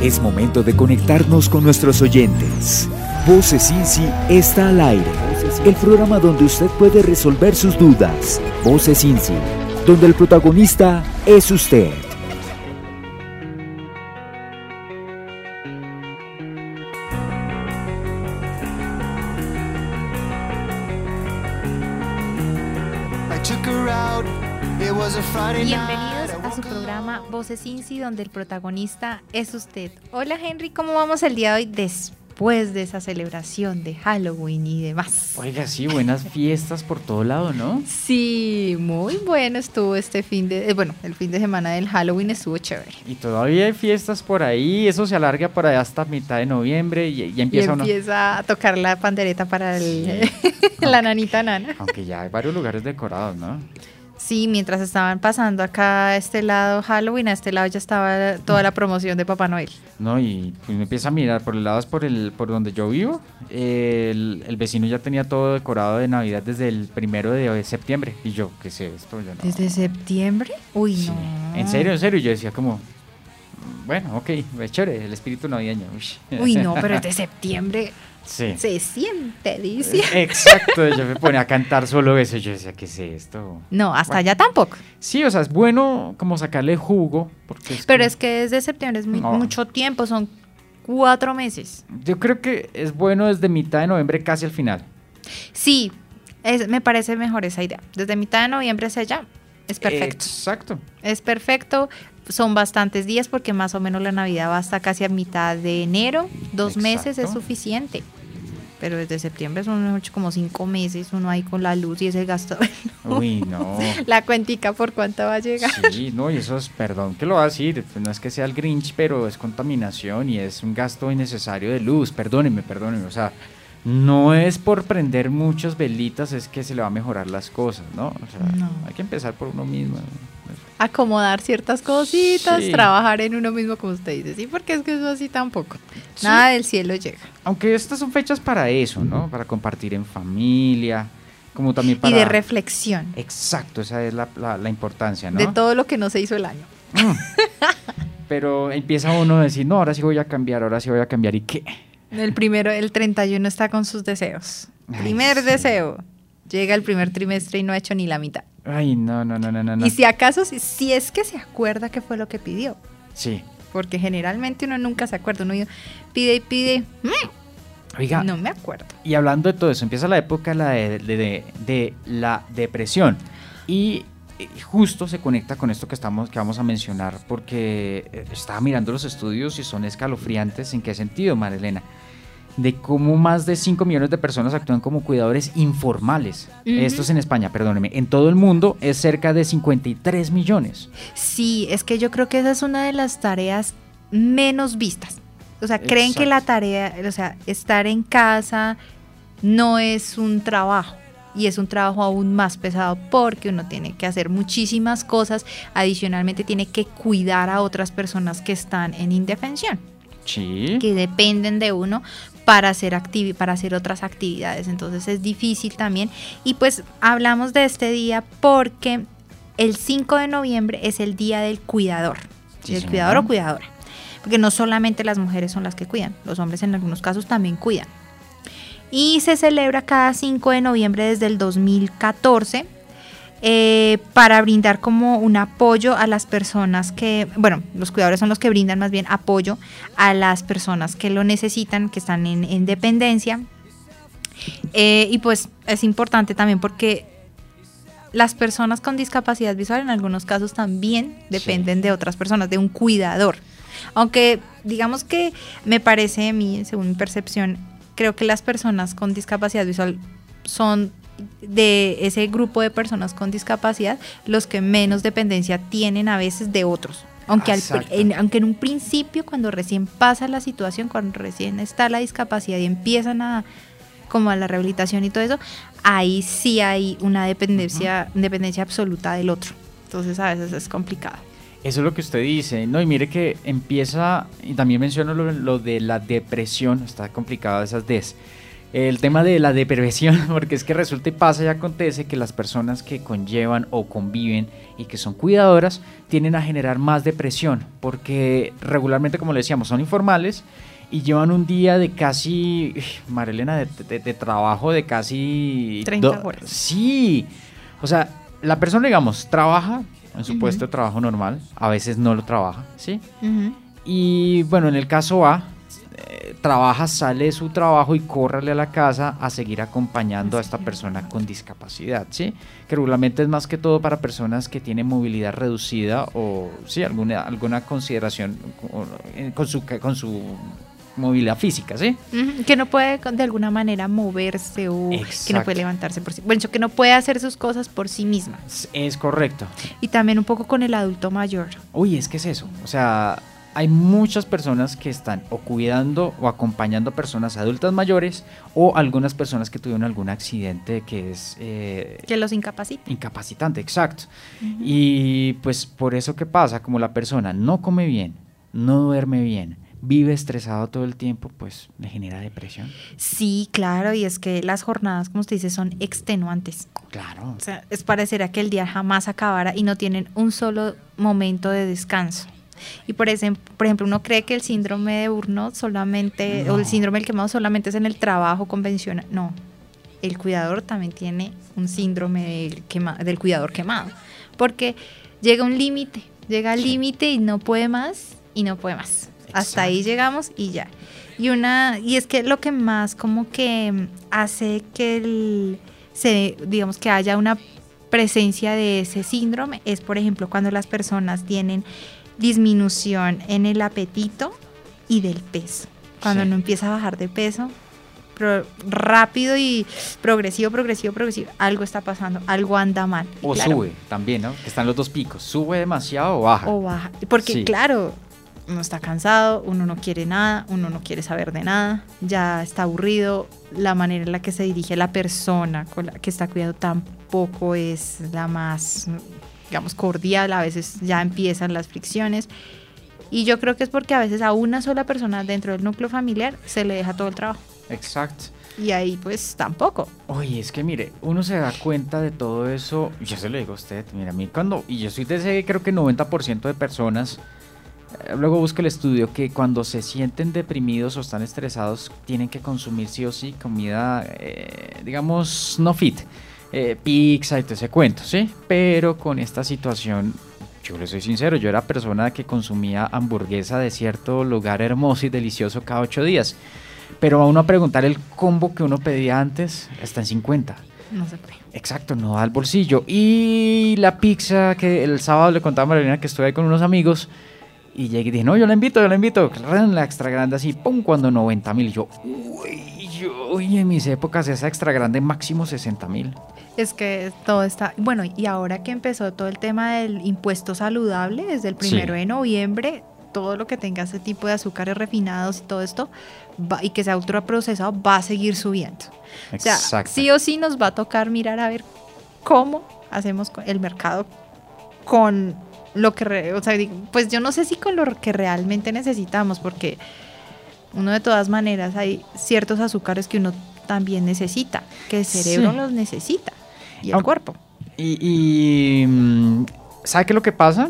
Es momento de conectarnos con nuestros oyentes. Voces Cincy está al aire. El programa donde usted puede resolver sus dudas. Voces Cincy, donde el protagonista es usted. Bienvenidos a su programa Voces Cincy, donde el protagonista es usted. Hola Henry, ¿cómo vamos el día de hoy después de esa celebración de Halloween y demás? Oiga, sí, buenas fiestas por todo lado, ¿no? Sí, muy bueno estuvo el fin de semana del Halloween estuvo chévere. Y todavía hay fiestas por ahí, eso se alarga por allá hasta mitad de noviembre y empieza a tocar la pandereta para la nanita nana. Aunque ya hay varios lugares decorados, ¿no? Sí, mientras estaban pasando acá a este lado Halloween, a este lado ya estaba toda la promoción de Papá Noel. No, y pues me empieza a mirar por el lado, por donde yo vivo, el vecino ya tenía todo decorado de Navidad desde el 1 de septiembre. Y yo, ¿qué es esto? Yo no. ¿Desde septiembre? Uy, sí. No. En serio, yo decía como, bueno, ok, es chévere, el espíritu navideño. Uy, no, pero desde septiembre... Sí. Se siente, dice. Exacto, yo me ponía a cantar solo eso, yo decía, ¿qué es esto? No, hasta allá tampoco. Sí, o sea, es bueno como sacarle jugo. Es que desde septiembre es mucho tiempo, son 4 meses. Yo creo que es bueno desde mitad de noviembre casi al final. Sí, me parece mejor esa idea. Desde mitad de noviembre hacia allá es perfecto. Exacto. Es perfecto. Son bastantes días porque más o menos la Navidad va hasta casi a mitad de enero. 2 meses es suficiente. Pero desde septiembre son como 5 meses, uno ahí con la luz y ese gasto. Uy, no. La cuentica por cuánto va a llegar. Sí, no, y eso es, perdón que lo va a decir, no es que sea el Grinch, pero es contaminación y es un gasto innecesario de luz. Perdónenme, o sea, no es por prender muchas velitas es que se le va a mejorar las cosas, ¿no? O sea, no. Hay que empezar por uno mismo. Acomodar ciertas cositas, sí. Trabajar en uno mismo, como usted dice, sí, porque es que eso así tampoco. Sí. Nada del cielo llega. Aunque estas son fechas para eso, ¿no? Para compartir en familia, como también para... Y de reflexión. Exacto, esa es la importancia, ¿no? De todo lo que no se hizo el año. Pero empieza uno a decir, no, ahora sí voy a cambiar, ¿y qué? El 31 está con sus deseos. Primer deseo. Llega el primer trimestre y no ha hecho ni la mitad. Ay, no. Y si acaso, si es que se acuerda qué fue lo que pidió. Sí. Porque generalmente uno nunca se acuerda. Uno pide y pide. Oiga. No me acuerdo. Y hablando de todo eso, empieza la época de la depresión. Y justo se conecta con esto que vamos a mencionar, porque estaba mirando los estudios y son escalofriantes. ¿En qué sentido, Marilena? De cómo más de 5 millones de personas actúan como cuidadores informales. Uh-huh. Esto es en España, perdóneme. En todo el mundo es cerca de 53 millones. Sí, es que yo creo que esa es una de las tareas menos vistas. O sea, creen Exacto. Que la tarea, o sea, estar en casa no es un trabajo. Y es un trabajo aún más pesado porque uno tiene que hacer muchísimas cosas. Adicionalmente tiene que cuidar a otras personas que están en indefensión. Sí. Que dependen de uno para hacer otras actividades, entonces es difícil también. Y pues hablamos de este día porque el 5 de noviembre es el día del cuidador, sí, del cuidador o cuidadora, porque no solamente las mujeres son las que cuidan, los hombres en algunos casos también cuidan. Y se celebra cada 5 de noviembre desde el 2014 para brindar como un apoyo a las personas los cuidadores son los que brindan más bien apoyo a las personas que lo necesitan, que están en dependencia. Y pues es importante también porque las personas con discapacidad visual en algunos casos también dependen de otras personas, de un cuidador. Aunque digamos que me parece a mí, según mi percepción, creo que las personas con discapacidad visual son de ese grupo de personas con discapacidad los que menos dependencia tienen a veces de otros. Aunque en un principio, cuando recién pasa la situación, cuando recién está la discapacidad y empiezan a la rehabilitación y todo eso, ahí sí hay una dependencia absoluta del otro. Entonces a veces es complicado. Eso es lo que usted dice, ¿no? Y mire que empieza, y también menciono lo de la depresión, está complicado esas Ds. el tema de la depresión, porque es que resulta y pasa y acontece que las personas que conllevan o conviven y que son cuidadoras tienden a generar más depresión, porque regularmente, como le decíamos, son informales y llevan un día de casi, Marilena, de trabajo de casi 30 horas. Sí, o sea, la persona, digamos, trabaja en su puesto de trabajo normal, a veces no lo trabaja, ¿sí? Y bueno, en el caso A, trabaja, sale de su trabajo y córrale a la casa a seguir acompañando a esta persona con discapacidad, ¿sí? Que regularmente es más que todo para personas que tienen movilidad reducida o, sí, alguna consideración con su movilidad física, ¿sí? Que no puede de alguna manera moverse o Exacto. que no puede levantarse por sí. Bueno, que no puede hacer sus cosas por sí misma. Es correcto. Y también un poco con el adulto mayor. Uy, es que es eso. O sea, hay muchas personas que están o cuidando o acompañando a personas adultas mayores o algunas personas que tuvieron algún accidente que es... que los incapacita. Incapacitante, exacto. Y pues por eso que pasa, como la persona no come bien, no duerme bien, vive estresado todo el tiempo, pues le genera depresión. Sí, claro, y es que las jornadas, como usted dice, son extenuantes. Claro. O sea, es pareciera que el día jamás acabara y no tienen un solo momento de descanso. Y por ejemplo, uno cree que el síndrome de Burnout solamente, o el síndrome del quemado solamente es en el trabajo convencional. No, el cuidador también tiene un síndrome del cuidador quemado, porque llega un límite, llega al límite y no puede más, y no puede más. Exacto. Hasta ahí llegamos y ya. Y es que lo que más como que hace que digamos que haya una presencia de ese síndrome es, por ejemplo, cuando las personas tienen disminución en el apetito y del peso. Cuando uno empieza a bajar de peso rápido y progresivo, algo está pasando, algo anda mal. O claro, sube también, ¿no? Que están los dos picos, sube demasiado o baja. O baja, porque claro, uno está cansado, uno no quiere nada, uno no quiere saber de nada, ya está aburrido, la manera en la que se dirige la persona con la que está cuidando tampoco es la más, digamos, cordial, a veces ya empiezan las fricciones y yo creo que es porque a veces a una sola persona dentro del núcleo familiar se le deja todo el trabajo. Exacto. Y ahí pues tampoco. Oye, es que mire, uno se da cuenta de todo eso, yo se lo digo a usted, mira, a mí y yo soy de ese, creo que 90% de personas, luego busca el estudio, que cuando se sienten deprimidos o están estresados tienen que consumir sí o sí comida, digamos, no fit. Pizza y todo ese cuento, ¿sí? Pero con esta situación, yo le soy sincero, yo era persona que consumía hamburguesa de cierto lugar hermoso y delicioso cada 8 días. Pero a uno a preguntar el combo que uno pedía antes, está en 50. No se puede. Exacto, no da al bolsillo. Y la pizza que el sábado le contaba a Marilena que estuve ahí con unos amigos y llegué y dije, no, yo la invito. La extra grande así, pum, cuando 90,000. Y yo, uy, en mis épocas esa extra grande máximo 60,000. Es que todo está, bueno, y ahora que empezó todo el tema del impuesto saludable, desde el 1 de noviembre, todo lo que tenga ese tipo de azúcares refinados y todo esto, y que sea ultraprocesado, va a seguir subiendo. Exacto. O sea, sí o sí nos va a tocar mirar a ver cómo hacemos el mercado con lo que, o sea, pues yo no sé si con lo que realmente necesitamos, porque uno de todas maneras hay ciertos azúcares que uno también necesita, que el cerebro los necesita y el cuerpo. Y ¿sabe qué es lo que pasa?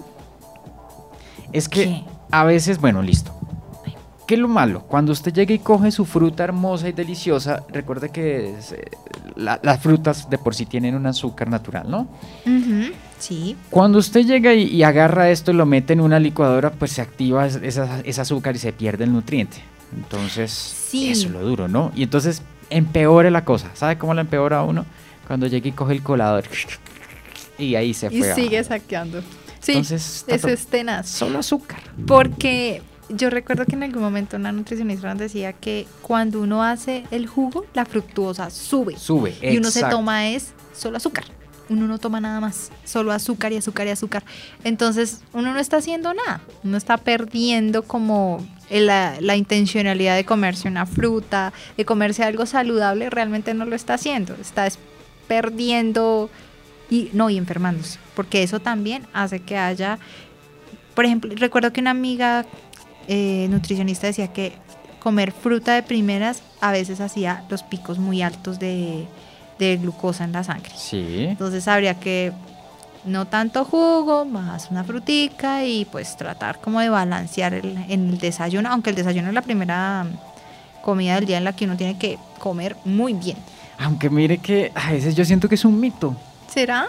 Es que ¿qué? A veces, bueno, listo. ¿Qué es lo malo? Cuando usted llega y coge su fruta hermosa y deliciosa, recuerde que las frutas de por sí tienen un azúcar natural, ¿no? Sí. Cuando usted llega y agarra esto y lo mete en una licuadora, pues se activa ese azúcar y se pierde el nutriente. Entonces, eso es lo duro, ¿no? Y entonces empeora la cosa. ¿Sabe cómo la empeora a uno? Cuando llega y coge el colador y ahí se fue. Y sigue saqueando. Sí, entonces, eso es tenaz. Solo azúcar. Porque yo recuerdo que en algún momento una nutricionista nos decía que cuando uno hace el jugo, la fructuosa sube. Y uno se toma solo azúcar. Uno no toma nada más, solo azúcar y azúcar y azúcar. Entonces uno no está haciendo nada, uno está perdiendo como la intencionalidad de comerse una fruta, de comerse algo saludable, realmente no lo está haciendo, está perdiendo y enfermándose, porque eso también hace que haya, por ejemplo, recuerdo que una amiga nutricionista decía que comer fruta de primeras a veces hacía los picos muy altos de glucosa en la sangre. Sí. Entonces habría que no tanto jugo, más una frutica y pues tratar como de balancear en el desayuno, aunque el desayuno es la primera comida del día en la que uno tiene que comer muy bien. Aunque mire que a veces yo siento que es un mito. ¿Será?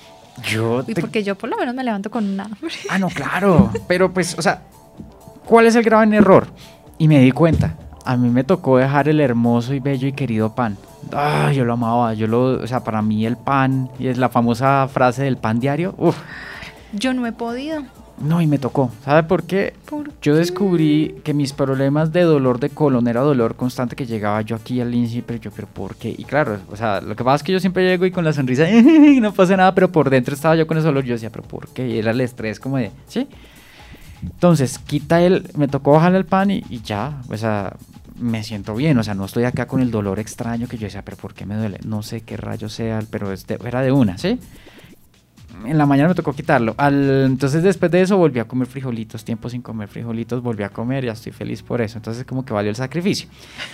Y porque yo por lo menos me levanto con una hambre. Ah, no, claro. Pero pues, o sea, ¿cuál es el gran error? Y me di cuenta. A mí me tocó dejar el hermoso y bello y querido pan. Ah, yo lo amaba. O sea, para mí el pan, y es la famosa frase del pan diario. Uf. Yo no he podido. No, y me tocó. ¿Sabe por qué? Yo descubrí que mis problemas de dolor de colon era dolor constante que llegaba yo aquí al inicio, pero ¿por qué? Y claro, o sea, lo que pasa es que yo siempre llego y con la sonrisa, no pasa nada, pero por dentro estaba yo con ese dolor. Yo decía, ¿pero por qué? Y era el estrés como de, ¿sí? Entonces, me tocó bajarle el pan y ya, o sea, me siento bien, o sea, no estoy acá con el dolor extraño que yo decía, ¿pero por qué me duele? No sé qué rayo sea, pero era de una, ¿sí? En la mañana me tocó quitarlo. Entonces después de eso volví a comer frijolitos, tiempo sin comer frijolitos, volví a comer, ya estoy feliz por eso. Entonces como que valió el sacrificio.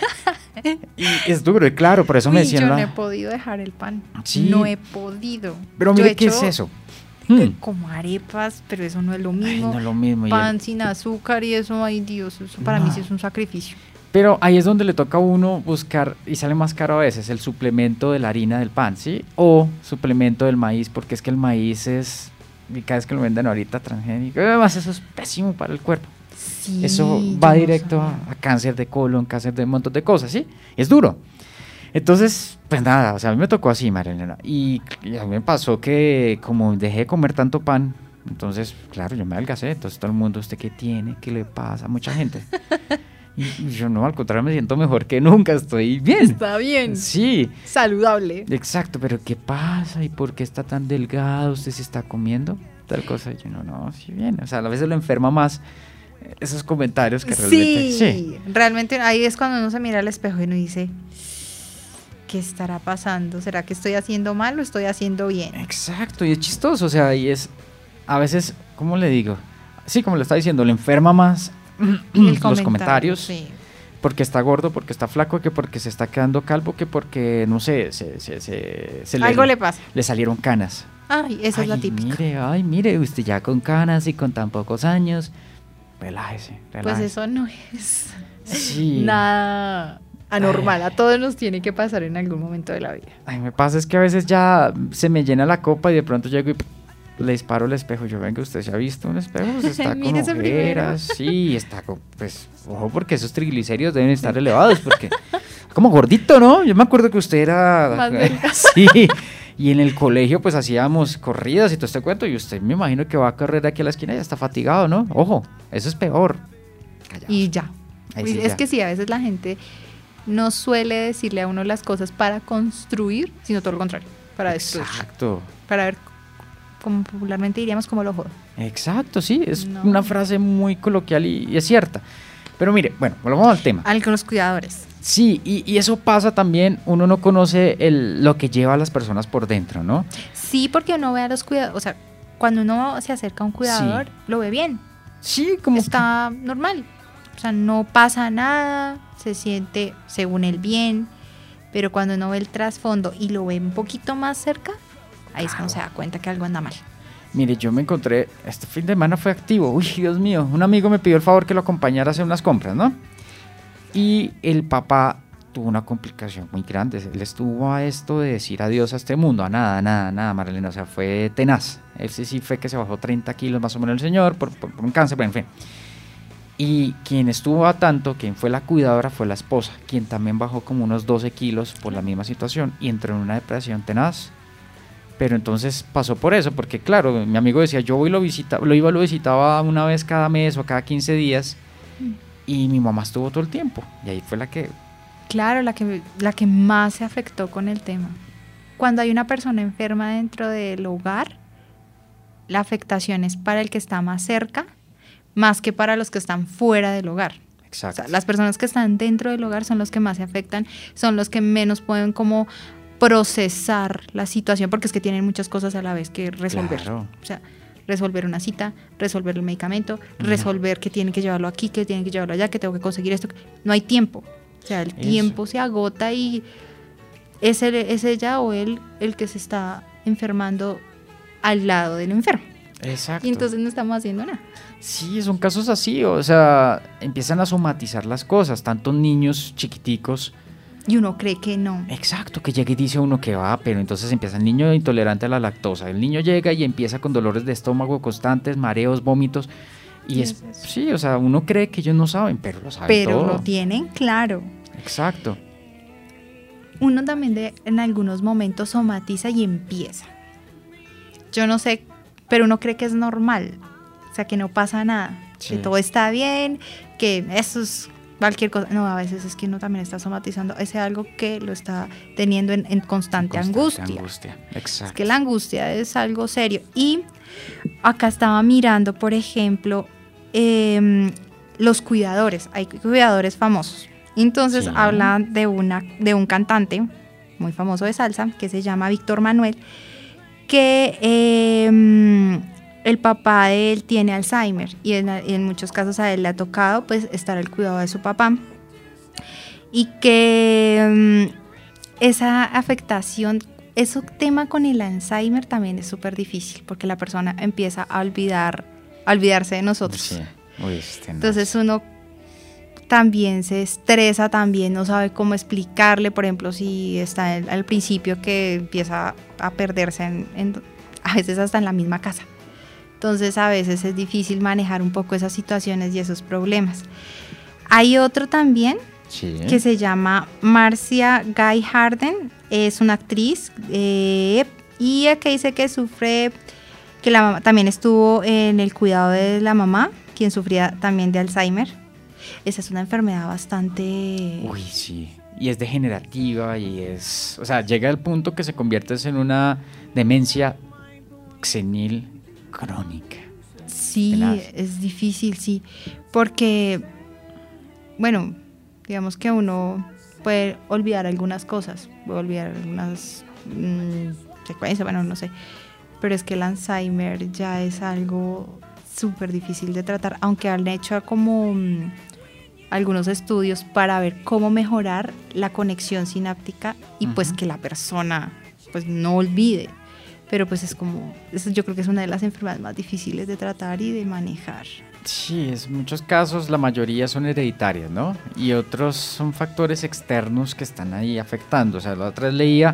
Y es duro, y claro, por eso me decían... Yo no he podido dejar el pan. Sí. No he podido. Pero mire, ¿qué es eso? Como arepas, pero eso no es lo mismo. Ay, no es lo mismo. Pan sin azúcar y eso, ay Dios, eso para mí sí es un sacrificio. Pero ahí es donde le toca a uno buscar, y sale más caro a veces, el suplemento de la harina del pan, ¿sí? O suplemento del maíz, porque es que el maíz es, y cada vez que lo venden ahorita transgénico, además eso es pésimo para el cuerpo. Sí, eso va directo a cáncer de colon, cáncer de un montón de cosas, ¿sí? Es duro. Entonces, pues nada, o sea, a mí me tocó así, Marilena, y a mí me pasó que como dejé de comer tanto pan, entonces, claro, yo me adelgacé, entonces todo el mundo, ¿usted qué tiene? ¿Qué le pasa? Mucha gente. Y yo no, al contrario, me siento mejor que nunca, estoy bien. Está bien. Sí. Saludable. Exacto, pero ¿qué pasa? ¿Y por qué está tan delgado? ¿Usted se está comiendo? Tal cosa. Y yo no, sí bien. O sea, a veces lo enferma más esos comentarios que realmente... Sí, realmente ahí es cuando uno se mira al espejo y uno dice, ¿qué estará pasando? ¿Será que estoy haciendo mal o estoy haciendo bien? Exacto, y es chistoso, o sea, y es, a veces, ¿cómo le digo? Sí, como le está diciendo, le enferma más los comentarios, sí. Porque está gordo, porque está flaco, que porque se está quedando calvo, que porque, no sé, algo le pasa. Le salieron canas. Ay, esa es la típica. Mire, usted ya con canas y con tan pocos años, relájese. Pues eso no es nada anormal, a todos nos tiene que pasar en algún momento de la vida. Ay, me pasa es que a veces ya se me llena la copa y de pronto llego y le disparo el espejo. Yo, venga, ¿usted se ha visto un espejo? Está con ojeras. Sí, está con, pues, ojo, porque esos triglicéridos deben estar elevados, porque como gordito, ¿no? Yo me acuerdo que usted era... Más delgado. Sí, y en el colegio pues hacíamos corridas y todo este cuento, y usted me imagino que va a correr aquí a la esquina y ya está fatigado, ¿no? Ojo, eso es peor. Callados. Y ya. Sí, es que sí, a veces la gente no suele decirle a uno las cosas para construir, sino todo lo contrario, para destruir. Exacto. Para ver, como popularmente diríamos, como lo jodo. Exacto, sí, es una frase muy coloquial y es cierta. Pero mire, bueno, volvamos al tema. Con los cuidadores. Sí, y eso pasa también, uno no conoce lo que lleva a las personas por dentro, ¿no? Sí, porque uno ve a los cuidadores, o sea, cuando uno se acerca a un cuidador, sí, lo ve bien. Sí, como está normal. O sea, no pasa nada, se siente según él bien, pero cuando uno ve el trasfondo y lo ve un poquito más cerca, ahí es cuando se da cuenta que algo anda mal. Mire, yo me encontré, este fin de semana fue activo, uy, Dios mío, un amigo me pidió el favor que lo acompañara a hacer unas compras, ¿no? Y el papá tuvo una complicación muy grande, él estuvo a esto de decir adiós a este mundo, a nada, Marilena, o sea, fue tenaz. Ese sí fue que se bajó 30 kilos más o menos el señor por un cáncer, pero en fin. Y quien estuvo a tanto, quien fue la cuidadora, fue la esposa, quien también bajó como unos 12 kilos por la misma situación y entró en una depresión tenaz. Pero entonces pasó por eso, porque claro, mi amigo decía, yo lo visitaba una vez cada mes o cada 15 días y mi mamá estuvo todo el tiempo. Y ahí fue la que... Claro, la que más se afectó con el tema. Cuando hay una persona enferma dentro del hogar, la afectación es para el que está más cerca, más que para los que están fuera del hogar. Exacto. O sea, las personas que están dentro del hogar son los que más se afectan, son los que menos pueden como procesar la situación, porque es que tienen muchas cosas a la vez que resolver. Claro. O sea, resolver una cita, resolver el medicamento, resolver que tienen que llevarlo aquí, que tienen que llevarlo allá, que tengo que conseguir esto. No hay tiempo. O sea, el tiempo se agota y es ella o él el que se está enfermando al lado del enfermo. Exacto. Y entonces no estamos haciendo nada. Sí, son casos así, o sea, empiezan a somatizar las cosas, tantos niños chiquiticos. Y uno cree que no. Exacto, que llega y dice uno que va, pero entonces empieza el niño intolerante a la lactosa. El niño llega y empieza con dolores de estómago constantes, mareos, vómitos. Y sí, o sea, uno cree que ellos no saben, pero lo saben todo. Pero lo tienen claro. Exacto. Uno también en algunos momentos somatiza y empieza. Yo no sé, pero uno cree que es normal. O sea, que no pasa nada. Sí. Que todo está bien, que eso es cualquier cosa. No, a veces es que uno también está somatizando ese algo que lo está teniendo en constante angustia. Exacto. Es que la angustia es algo serio. Y acá estaba mirando, por ejemplo, los cuidadores. Hay cuidadores famosos. Entonces sí. Hablan de un cantante muy famoso de salsa que se llama Víctor Manuel, que el papá de él tiene Alzheimer y en muchos casos a él le ha tocado pues estar al cuidado de su papá, y que esa afectación, ese tema con el Alzheimer también es súper difícil porque la persona empieza a olvidarse de nosotros. Sí. Uy, entonces uno también se estresa, también no sabe cómo explicarle, por ejemplo, si está al principio que empieza a perderse a veces hasta en la misma casa. Entonces a veces es difícil manejar un poco esas situaciones y esos problemas. Hay otro también que se llama Marcia Gay Harden, es una actriz y que dice que sufre, que la mamá también estuvo en el cuidado de la mamá, quien sufría también de Alzheimer. Esa es una enfermedad bastante... Uy, sí. Y es degenerativa y es... O sea, llega al punto que se convierte en una demencia senil crónica. Sí, tenaz. Es difícil, sí. Porque, bueno, digamos que uno puede olvidar algunas cosas, puede olvidar algunas secuencias, bueno, no sé. Pero es que el Alzheimer ya es algo súper difícil de tratar, aunque han hecho como... algunos estudios para ver cómo mejorar la conexión sináptica y pues que la persona pues no olvide, pero pues es como, yo creo que es una de las enfermedades más difíciles de tratar y de manejar. Sí, en muchos casos la mayoría son hereditarias, ¿no? Y otros son factores externos que están ahí afectando. O sea, la otra vez leía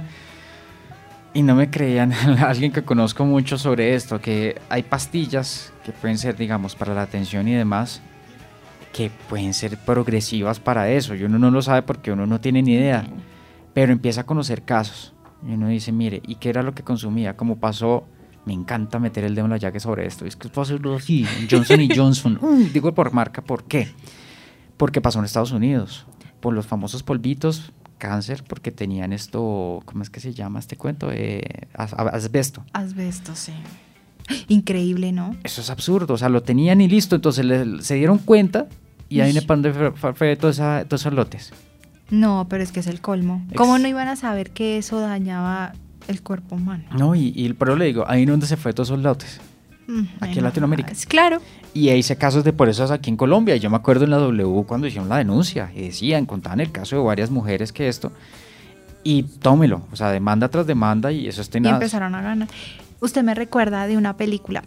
y no me creían, alguien que conozco mucho sobre esto, que hay pastillas que pueden ser, digamos, para la atención y demás, que pueden ser progresivas para eso, y uno no lo sabe porque uno no tiene ni idea, pero empieza a conocer casos, y uno dice, mire, ¿y qué era lo que consumía? ¿Cómo pasó? Me encanta meter el dedo en la llaga sobre esto, es que puedo hacerlo así, Johnson & Johnson, digo por marca, ¿por qué? Porque pasó en Estados Unidos, por los famosos polvitos, cáncer, porque tenían esto, ¿cómo es que se llama este cuento? Asbesto. Asbesto, sí. Increíble, ¿no? Eso es absurdo, o sea, lo tenían y listo, entonces se dieron cuenta y ahí para dónde fue todos esos lotes. No, pero es que es el colmo. ¿Cómo no iban a saber que eso dañaba el cuerpo humano? No, y por eso le digo, ahí es donde se fue todos esos lotes. Aquí en Latinoamérica. Claro. Y hice casos de por eso aquí en Colombia. Yo me acuerdo en la W cuando hicieron la denuncia y decían, contaban el caso de varias mujeres que esto, y tómelo, o sea, demanda tras demanda, y eso es tenaz. Y empezaron a ganar. Usted me recuerda de una película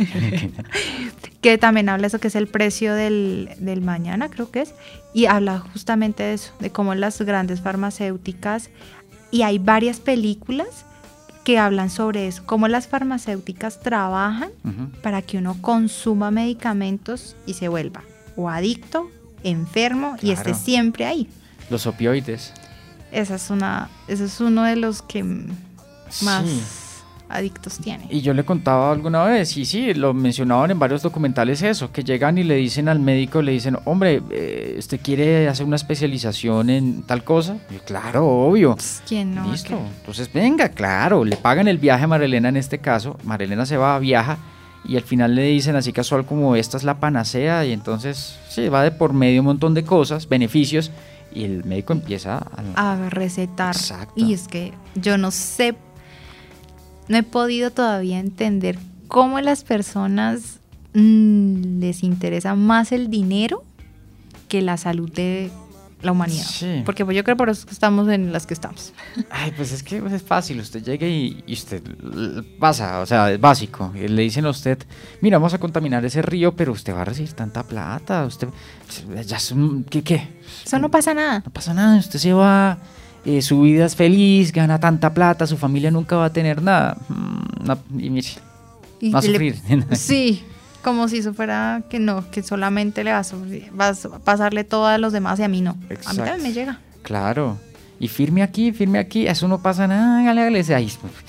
que también habla de eso, que es El precio del mañana, creo que es, y habla justamente de eso, de cómo las grandes farmacéuticas, y hay varias películas que hablan sobre eso, cómo las farmacéuticas trabajan para que uno consuma medicamentos y se vuelva o adicto, enfermo, claro, y esté siempre ahí. Los opioides. Ese es uno de los que más... Sí. Adictos tiene. Y yo le contaba alguna vez, y sí, lo mencionaban en varios documentales eso, que llegan y le dicen al médico, le dicen, hombre, ¿usted quiere hacer una especialización en tal cosa? Y claro, obvio. ¿Quién no? Listo, entonces venga, claro, le pagan el viaje a Marilena en este caso, Marilena se va, viaja, y al final le dicen así casual como esta es la panacea, y entonces sí, va de por medio un montón de cosas, beneficios, y el médico empieza a recetar. Exacto. Y es que yo no sé, no he podido todavía entender cómo a las personas les interesa más el dinero que la salud de la humanidad. Sí. Porque pues yo creo por eso que estamos en las que estamos. Ay, pues es que pues, es fácil, usted llega y usted pasa, o sea, es básico. Le dicen a usted, mira, vamos a contaminar ese río, pero usted va a recibir tanta plata, usted, ya es ¿qué? Eso no pasa nada. No pasa nada, usted se va, su vida es feliz, gana tanta plata, su familia nunca va a tener nada. Y mire, va a sufrir. Sí, como si eso fuera que no, que solamente le vas a pasarle todo a los demás y a mí no. Exacto. A mí también me llega. Claro. Y firme aquí, eso no pasa nada, hágale. Ay,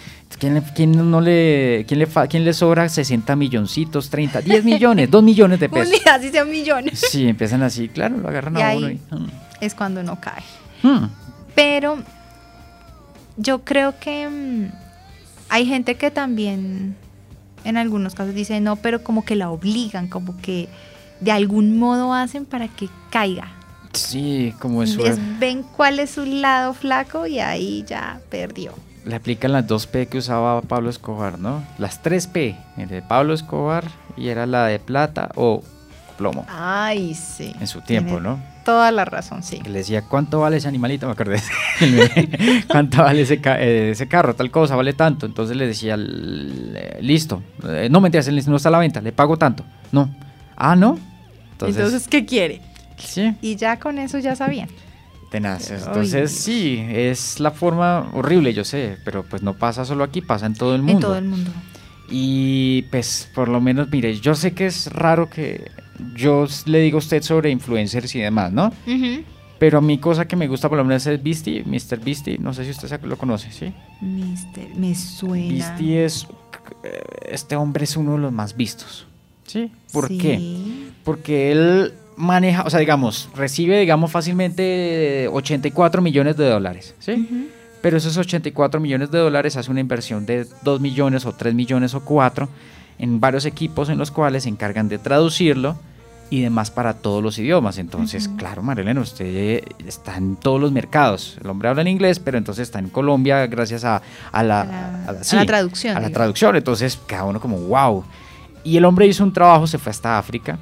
¿quién le sobra 60 milloncitos, 30, 10 millones, 2 millones de pesos? Así sean millones. Sí, empiezan así, claro, lo agarran Y a ahí uno. es cuando no cae. Pero yo creo que hay gente que también en algunos casos dice no, pero como que la obligan, como que de algún modo hacen para que caiga. Sí, como eso. Ven cuál es su lado flaco y ahí ya perdió. Le aplican las 2 P que usaba Pablo Escobar, ¿no? Las 3 P, el de Pablo Escobar, y era la de plata o plomo. Ay, sí. En su tiempo, ¿no? Toda la razón, sí. Que le decía, ¿cuánto vale ese animalito? Me acordé. ¿Cuánto vale ese carro? Tal cosa, vale tanto. Entonces le decía, listo. No, mentiras, no está a la venta, le pago tanto. No. Ah, ¿no? Entonces ¿qué quiere? Sí. Y ya con eso ya sabían. Tenaz. Entonces, sí, es la forma horrible, yo sé, pero pues no pasa solo aquí, pasa en todo el mundo. En todo el mundo. Y pues por lo menos, mire, yo sé que es raro que yo le diga a usted sobre influencers y demás, ¿no? Uh-huh. Pero a mí cosa que me gusta por lo menos es Beastie, Mr. Beastie, no sé si usted lo conoce, ¿sí? Me suena. Beastie este hombre es uno de los más vistos, ¿sí? ¿Por qué? Porque él maneja, o sea, digamos, recibe, digamos, fácilmente 84 millones de dólares, ¿sí? Uh-huh. Pero esos 84 millones de dólares hace una inversión de 2 millones o 3 millones o 4 en varios equipos en los cuales se encargan de traducirlo y demás para todos los idiomas. Entonces, claro, Marilena, usted está en todos los mercados. El hombre habla en inglés, pero entonces está en Colombia gracias a la traducción. A la traducción. Entonces, cada uno como, wow. Y el hombre hizo un trabajo, se fue hasta África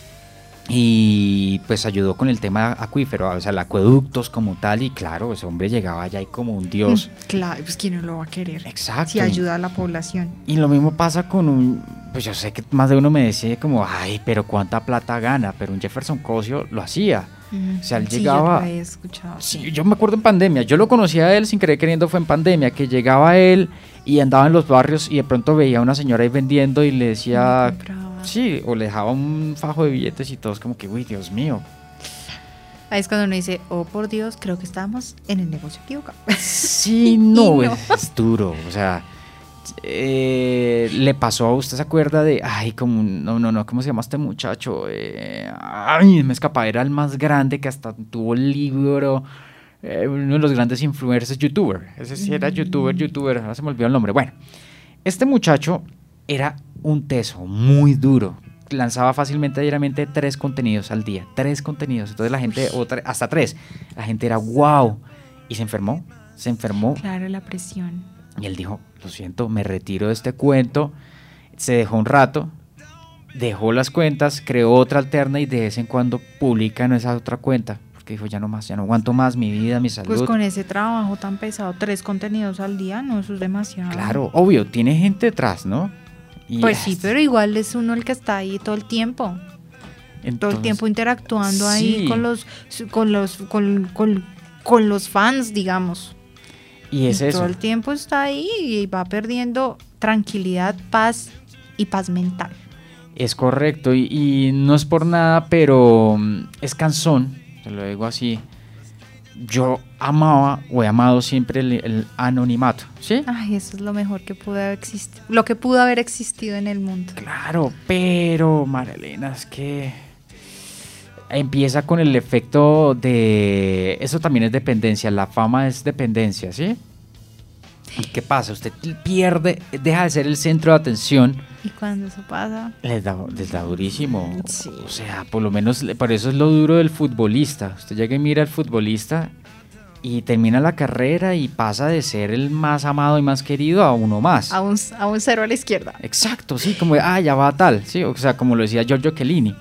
y pues ayudó con el tema acuífero, o sea, el acueductos como tal, y claro, ese hombre llegaba allá y como un dios. Claro, pues quién no lo va a querer. Exacto. Si ayuda a la población. Y lo mismo pasa con pues yo sé que más de uno me decía como, ay, pero cuánta plata gana, pero un Jefferson Cosio lo hacía. O sea, él llegaba. Yo lo he escuchado. Sí, yo me acuerdo en pandemia, yo lo conocía a él sin querer queriendo, fue en pandemia, que llegaba él y andaba en los barrios y de pronto veía a una señora ahí vendiendo y le decía, sí, o le dejaba un fajo de billetes y todos como que, uy, Dios mío. Ahí es cuando uno dice, oh, por Dios, creo que estábamos en el negocio equivocado. Sí, no. Es duro, o sea, le pasó, ¿usted se acuerda de, ay, como, no, ¿cómo se llama este muchacho? Ay, me escapa, era el más grande que hasta tuvo el libro, uno de los grandes influencers, youtuber, ese sí era youtuber, ahora se me olvidó el nombre. Bueno, este muchacho era un teso muy duro, lanzaba fácilmente diariamente 3 contenidos al día, 3 contenidos, entonces la gente, hasta 3, la gente era wow, y se enfermó. Claro, la presión. Y él dijo, lo siento, me retiro de este cuento, se dejó un rato, dejó las cuentas, creó otra alterna y de vez en cuando publica en esa otra cuenta, porque dijo, ya no aguanto más mi vida, mi salud. Pues con ese trabajo tan pesado, 3 contenidos al día, no, eso es demasiado. Claro, obvio, tiene gente detrás, ¿no? Y pues sí, pero igual es uno el que está ahí todo el tiempo. Entonces, todo el tiempo interactuando ahí con los fans, digamos. Y es eso. Todo el tiempo está ahí y va perdiendo tranquilidad, paz y paz mental. Es correcto, y no es por nada, pero es cansón, te lo digo así. Yo amaba o he amado siempre el anonimato, ¿sí? Ay, eso es lo mejor que pudo haber existido en el mundo. Claro, pero Marilena, es que empieza con el efecto de... Eso también es dependencia, la fama es dependencia, ¿sí? ¿Y qué pasa? Usted deja de ser el centro de atención. Y cuando eso pasa... Les da durísimo. Sí. O sea, por lo menos, por eso es lo duro del futbolista. Usted llega y mira al futbolista y termina la carrera y pasa de ser el más amado y más querido a uno más. A un 0 a la izquierda. Exacto, sí, como, ya va tal, sí, o sea, como lo decía Giorgio Chiellini.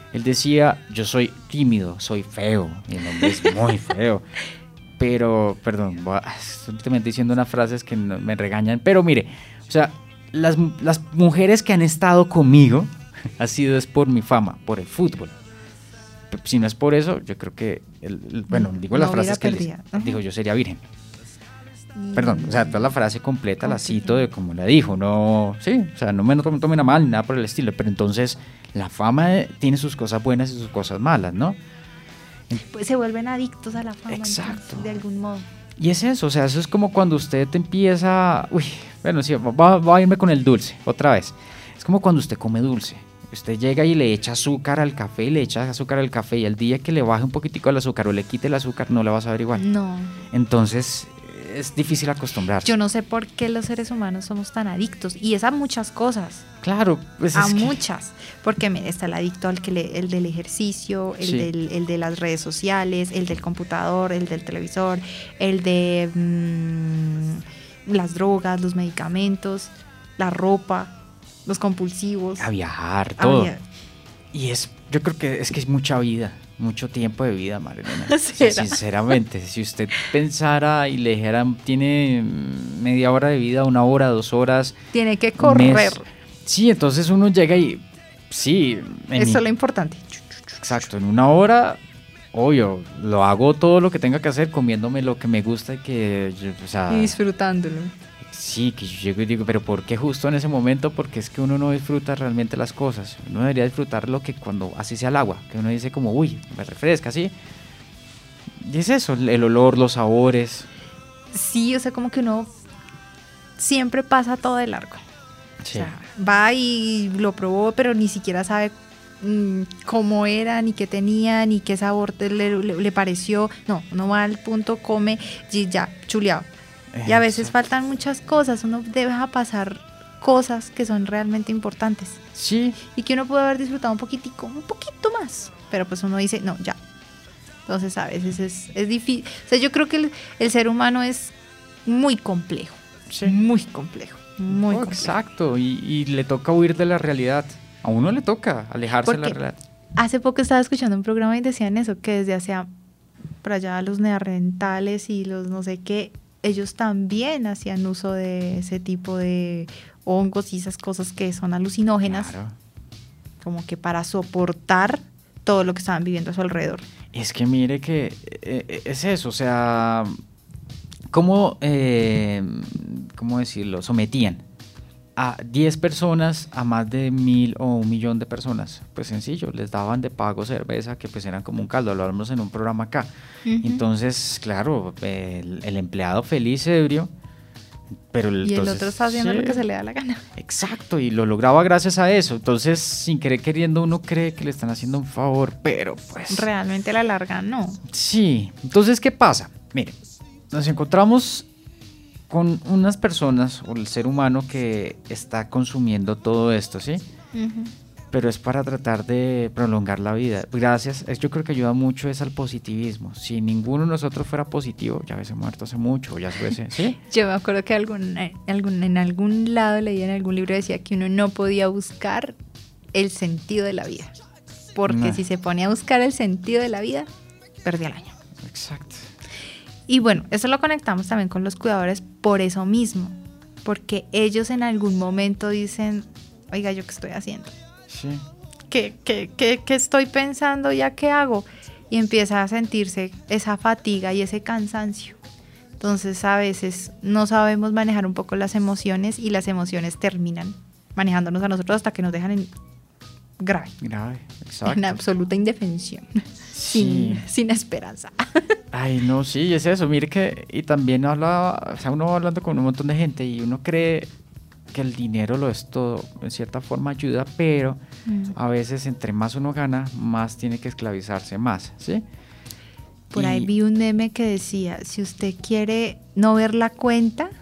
Él decía, yo soy tímido, soy feo, y el hombre es muy feo. Pero, perdón, estoy diciendo unas frases que me regañan, pero mire, o sea, las mujeres que han estado conmigo ha sido es por mi fama, por el fútbol. Si no es por eso, yo creo que, digo las frases que él dijo, yo sería virgen. Perdón, o sea, toda la frase completa la cito de como la dijo, no, sí, o sea, no me tomen a mal ni nada por el estilo, pero entonces la fama tiene sus cosas buenas y sus cosas malas, ¿no? Pues se vuelven adictos a la fama. Exacto. Entonces, de algún modo. Y es eso, o sea, eso es como cuando usted te empieza, sí, voy a irme con el dulce, otra vez. Es como cuando usted come dulce. Usted llega y le echa azúcar al café y el día que le baje un poquitico el azúcar o le quite el azúcar no le va a saber igual. No. Entonces es difícil acostumbrarse. Yo no sé por qué los seres humanos somos tan adictos y es a muchas cosas. Claro, pues a muchas, porque mira, está el adicto el del ejercicio, el de las redes sociales, el del computador, el del televisor, el de las drogas, los medicamentos, la ropa, los compulsivos. A viajar, todo. Y yo creo que es mucha vida, mucho tiempo de vida, Marilena. O sea, sinceramente, si usted pensara y le dijera, tiene media hora de vida, 1 hora, 2 horas. Tiene que correr. Sí, entonces uno llega y, sí. Eso es lo importante. Exacto, en 1 hora, obvio, lo hago todo lo que tenga que hacer comiéndome lo que me gusta y disfrutándolo. Sí, que yo llego y digo, pero ¿por qué justo en ese momento? Porque es que uno no disfruta realmente las cosas. Uno debería disfrutar lo que cuando así sea el agua, que uno dice como, me refresca, ¿sí? Y es eso, el olor, los sabores. Sí, o sea, como que uno siempre pasa todo de largo. Sí. O sea, va y lo probó, pero ni siquiera sabe cómo era, ni qué tenía, ni qué sabor le pareció. No, uno va al punto, come y ya, chuleado. Y a veces faltan muchas cosas, uno deja pasar cosas que son realmente importantes. Sí. Y que uno puede haber disfrutado un poquito más, pero pues uno dice, no, ya. Entonces a veces es difícil. O sea, yo creo que el ser humano es muy complejo. Sí. Muy complejo. Muy complejo. Exacto, y le toca huir de la realidad. A uno le toca alejarse de la realidad. Hace poco estaba escuchando un programa y decían eso, que desde hacia por allá los neandertales y los no sé qué, ellos también hacían uso de ese tipo de hongos y esas cosas que son alucinógenas, claro, como que para soportar todo lo que estaban viviendo a su alrededor. Es que mire que es eso, o sea, ¿cómo decirlo? Sometían a 10 personas a más de 1.000 o 1.000.000 de personas. Pues sencillo, les daban de pago cerveza, que pues eran como un caldo, lo hablamos en un programa acá. Uh-huh. Entonces, claro, el empleado feliz, ebrio, pero el otro está haciendo lo que se le da la gana. Exacto, y lo lograba gracias a eso. Entonces, sin querer queriendo, uno cree que le están haciendo un favor, pero pues... realmente a la larga no. Sí, entonces, ¿qué pasa? Mire, nos encontramos con unas personas, o el ser humano que está consumiendo todo esto, ¿sí? Uh-huh. Pero es para tratar de prolongar la vida. Gracias, yo creo que ayuda mucho es al positivismo. Si ninguno de nosotros fuera positivo, ya hubiese muerto hace mucho, ya se hubiese, ¿sí? Yo me acuerdo que en algún lado leí en algún libro decía que uno no podía buscar el sentido de la vida. Porque si se ponía a buscar el sentido de la vida, perdía el año. Exacto. Y bueno, eso lo conectamos también con los cuidadores por eso mismo. Porque ellos en algún momento dicen, oiga, ¿yo qué estoy haciendo? Sí. ¿Qué estoy pensando? ¿Ya qué hago? Y empieza a sentirse esa fatiga y ese cansancio. Entonces a veces no sabemos manejar un poco las emociones y las emociones terminan manejándonos a nosotros hasta que nos dejan en grave, exacto. En absoluta indefensión, sí. sin esperanza. Ay, no, sí, es eso. Mire que, y también uno va hablando con un montón de gente y uno cree que el dinero lo es todo, en cierta forma ayuda, pero a veces entre más uno gana, más tiene que esclavizarse más, ¿sí? Por ahí vi un meme que decía, si usted quiere no ver la cuenta,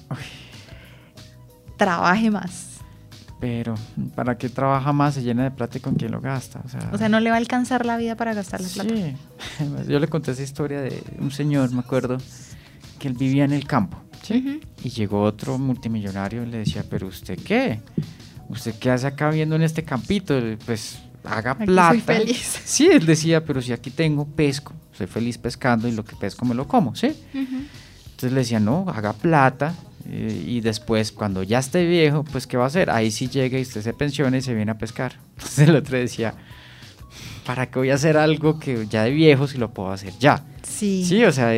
trabaje más. Pero, ¿para qué trabaja más? Se llena de plata y ¿con quién lo gasta? O sea, no le va a alcanzar la vida para gastar la plata. Sí, yo le conté esa historia de un señor, me acuerdo, que él vivía en el campo, ¿sí? Uh-huh. Y llegó otro multimillonario y le decía, ¿pero usted qué? ¿Usted qué hace acá viviendo en este campito? Pues haga Aquí plata. soy feliz. Sí, él decía, pero si aquí tengo, pesco, soy feliz pescando y lo que pesco me lo como, ¿sí? Entonces le decía, no, haga plata y después cuando ya esté viejo, pues ¿qué va a hacer? Ahí sí llega y usted se pensiona y se viene a pescar. Entonces el otro decía, ¿para qué voy a hacer algo que ya de viejo si lo puedo hacer ya? Sí. Sí, o sea,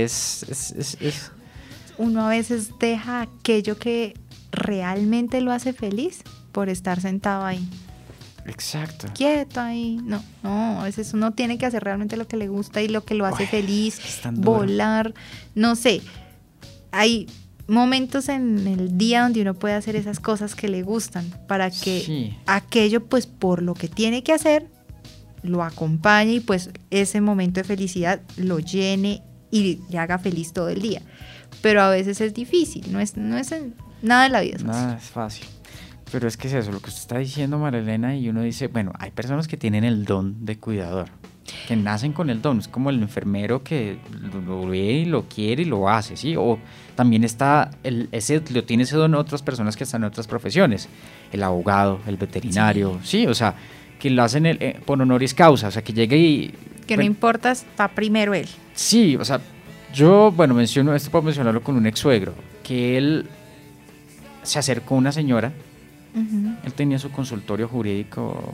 Uno a veces deja aquello que realmente lo hace feliz por estar sentado ahí, Exacto. quieto ahí. No, a veces uno tiene que hacer realmente lo que le gusta y lo que lo hace feliz, es tan duro. volar, no sé. Hay momentos en el día donde uno puede hacer esas cosas que le gustan para que Sí. aquello, pues por lo que tiene que hacer, lo acompañe y pues ese momento de felicidad lo llene y le haga feliz todo el día. Pero a veces es difícil, nada de la vida es fácil. Nada es fácil. Pero es que es eso, lo que usted está diciendo, María Elena, y uno dice, bueno, hay personas que tienen el don de cuidador, que nacen con el don, es como el enfermero que lo ve y lo quiere y lo hace, ¿sí? O también está, lo tiene ese don otras personas que están en otras profesiones, el abogado, el veterinario, sí, o sea, que lo hacen por honoris causa, o sea, que llegue y... Que no importa, está primero él. Sí, o sea, yo, bueno, puedo mencionarlo con un ex suegro, que él se acercó a una señora. Él tenía su consultorio jurídico,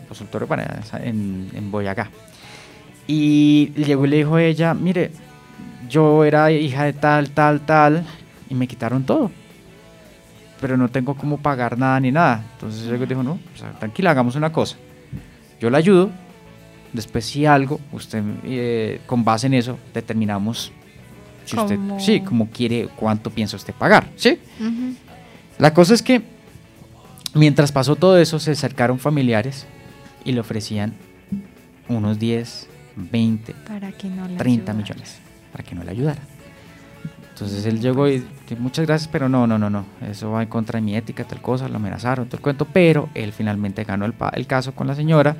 en Boyacá. Y llegó y le dijo a ella, mire, yo era hija de tal, y me quitaron todo. Pero no tengo cómo pagar nada ni nada. Entonces él dijo, no, o sea, tranquila, hagamos una cosa. Yo la ayudo, después si algo, usted con base en eso, determinamos si usted, sí, como quiere, cuánto piensa usted pagar, ¿sí? La cosa es que mientras pasó todo eso, se acercaron familiares y le ofrecían unos 10, 20, para que no 30 millones para que no le ayudara. Entonces él llegó y dijo, muchas gracias, pero no, eso va en contra de mi ética, tal cosa, lo amenazaron, todo el cuento, pero él finalmente ganó el caso con la señora.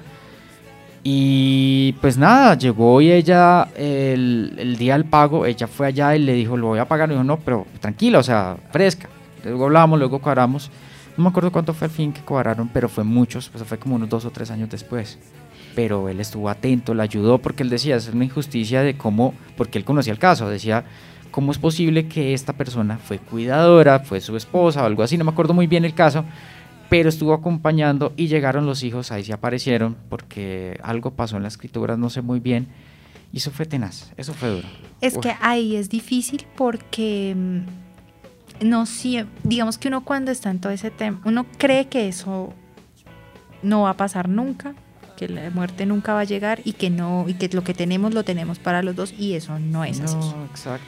Y pues nada, llegó y ella, el día del pago, ella fue allá y le dijo, lo voy a pagar. Y dijo, no, pero tranquila, o sea, fresca. Luego hablamos, luego cuadramos. No me acuerdo cuánto fue el fin que cobraron, pero fue muchos, pues fue como unos 2 o 3 años después. Pero él estuvo atento, le ayudó, porque él decía, es una injusticia de cómo, porque él conocía el caso, decía, ¿cómo es posible que esta persona fue cuidadora, fue su esposa o algo así? No me acuerdo muy bien el caso, pero estuvo acompañando y llegaron los hijos, ahí sí aparecieron, porque algo pasó en las escrituras, no sé muy bien, y eso fue tenaz, eso fue duro. Es que ahí es difícil porque... No, sí, digamos que uno cuando está en todo ese tema, uno cree que eso no va a pasar nunca, que la muerte nunca va a llegar y que lo que tenemos lo tenemos para los dos, y eso no es así. No, exacto.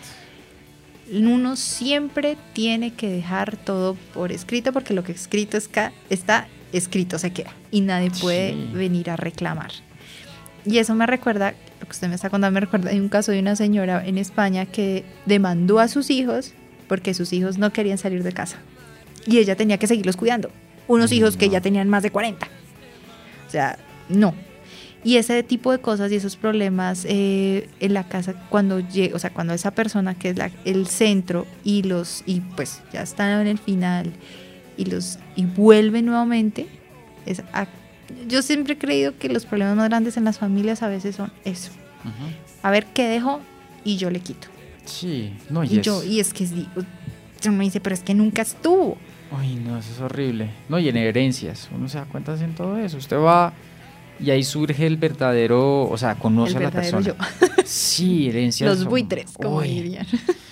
Uno siempre tiene que dejar todo por escrito, porque lo que escrito está escrito, se queda y nadie puede venir a reclamar. Y eso me recuerda, lo que usted me está contando, me recuerda de un caso de una señora en España que demandó a sus hijos porque sus hijos no querían salir de casa y ella tenía que seguirlos cuidando, unos hijos que ya tenían más de 40, o sea, no. Y ese tipo de cosas y esos problemas en la casa, cuando esa persona que es el centro y pues ya están en el final y vuelve nuevamente, yo siempre he creído que los problemas más grandes en las familias a veces son eso. A ver qué dejo y yo le quito. Sí, no, y es que uno me dice, pero es que nunca estuvo. Ay, no, eso es horrible. No, y en herencias, uno se da cuenta en todo eso. Usted va y ahí surge el verdadero, o sea, conoce a la persona. Yo. Sí, herencias. Los buitres, como dirían.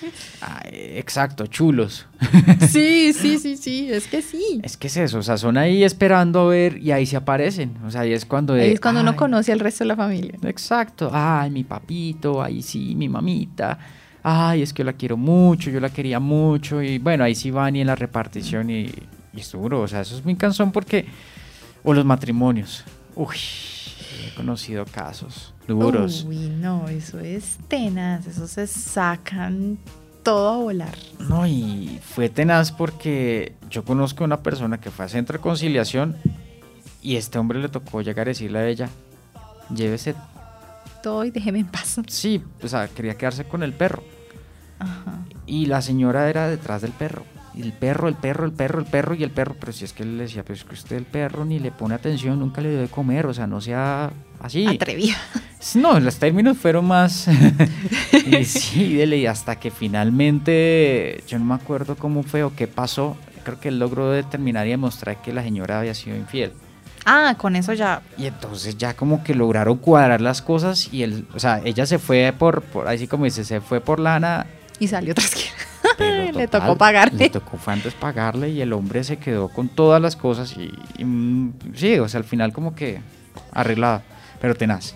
Exacto, chulos. Sí, es que sí. Es que es eso, o sea, son ahí esperando a ver y ahí se aparecen. O sea, ahí es cuando uno conoce al resto de la familia. Exacto. Ay, mi papito, ahí sí, mi mamita. Ay, es que yo la quiero mucho, yo la quería mucho. Y bueno, ahí sí van y en la repartición y es duro. O sea, eso es muy cansón porque... O los matrimonios. Uy, he conocido casos duros. Uy, no, eso es tenaz. Eso se sacan todo a volar. No, y fue tenaz porque yo conozco a una persona que fue a Centro de Conciliación y este hombre le tocó llegar a decirle a ella, llévese todo y déjeme en paz. Sí, o sea, quería quedarse con el perro. Ajá. Y la señora era detrás del perro. el perro, y el perro, pero si es que él le decía, pues es que usted el perro ni le pone atención, nunca le dio de comer, o sea, no sea así. Atrevido. No, los términos fueron más, y sí, y hasta que finalmente, yo no me acuerdo cómo fue o qué pasó, creo que él logró determinar y demostrar que la señora había sido infiel. Ah, con eso ya. Y entonces ya como que lograron cuadrar las cosas y él, o sea, ella se fue por así como dice, se fue por lana. Y salió trasquila. Pero Le total, tocó pagarle. Le tocó fue antes pagarle y el hombre se quedó con todas las cosas y sí, o sea, al final como que arreglado, pero tenaz.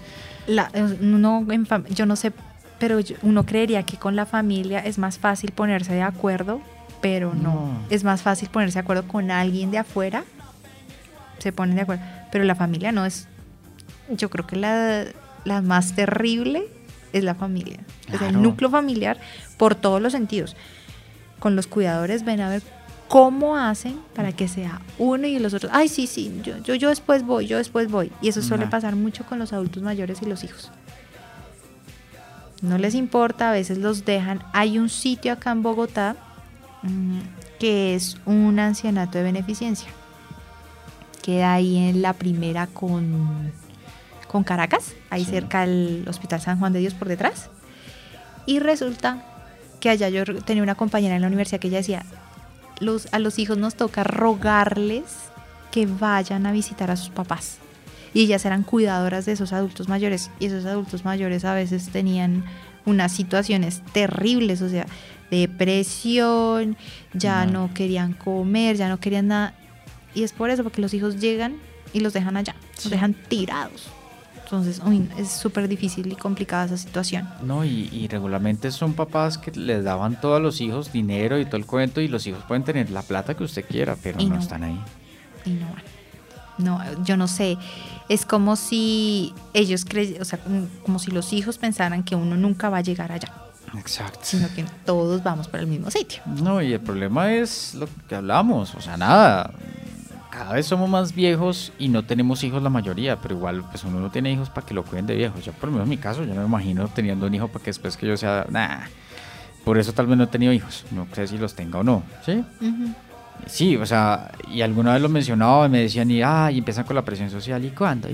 Yo no sé, pero uno creería que con la familia es más fácil ponerse de acuerdo, pero no. Es más fácil ponerse de acuerdo con alguien de afuera, se ponen de acuerdo, pero la familia no es. Yo creo que la más terrible es la familia, claro. Es el núcleo familiar por todos los sentidos. Con los cuidadores ven a ver cómo hacen para que sea uno y los otros. Ay, sí, yo después voy. Y eso suele pasar mucho con los adultos mayores y los hijos. No les importa, a veces los dejan. Hay un sitio acá en Bogotá que es un ancianato de beneficencia. Queda ahí en la primera con Caracas, ahí sí, cerca del Hospital San Juan de Dios por detrás. Y resulta que allá yo tenía una compañera en la universidad que ella decía, a los hijos nos toca rogarles que vayan a visitar a sus papás. Y ellas eran cuidadoras de esos adultos mayores. Y esos adultos mayores a veces tenían unas situaciones terribles, o sea, depresión, ya no querían comer, ya no querían nada. Y es por eso, porque los hijos llegan y los dejan allá, los dejan tirados. Entonces, es súper difícil y complicada esa situación. No, y regularmente son papás que les daban todos a los hijos dinero y todo el cuento, y los hijos pueden tener la plata que usted quiera, pero no están ahí. Y no van. No, yo no sé. Es como si ellos o sea, como si los hijos pensaran que uno nunca va a llegar allá. Exacto. Sino que todos vamos para el mismo sitio. No, y el problema es lo que hablamos, o sea, nada. Cada vez somos más viejos y no tenemos hijos la mayoría, pero igual pues uno no tiene hijos para que lo cuiden de viejos. Yo por lo menos en mi caso, yo no me imagino teniendo un hijo para que después que yo sea, por eso tal vez no he tenido hijos, no sé si los tenga o no, ¿sí? Uh-huh. Sí, o sea, y alguna vez lo mencionaba y me decían, y empiezan con la presión social, ¿y cuándo?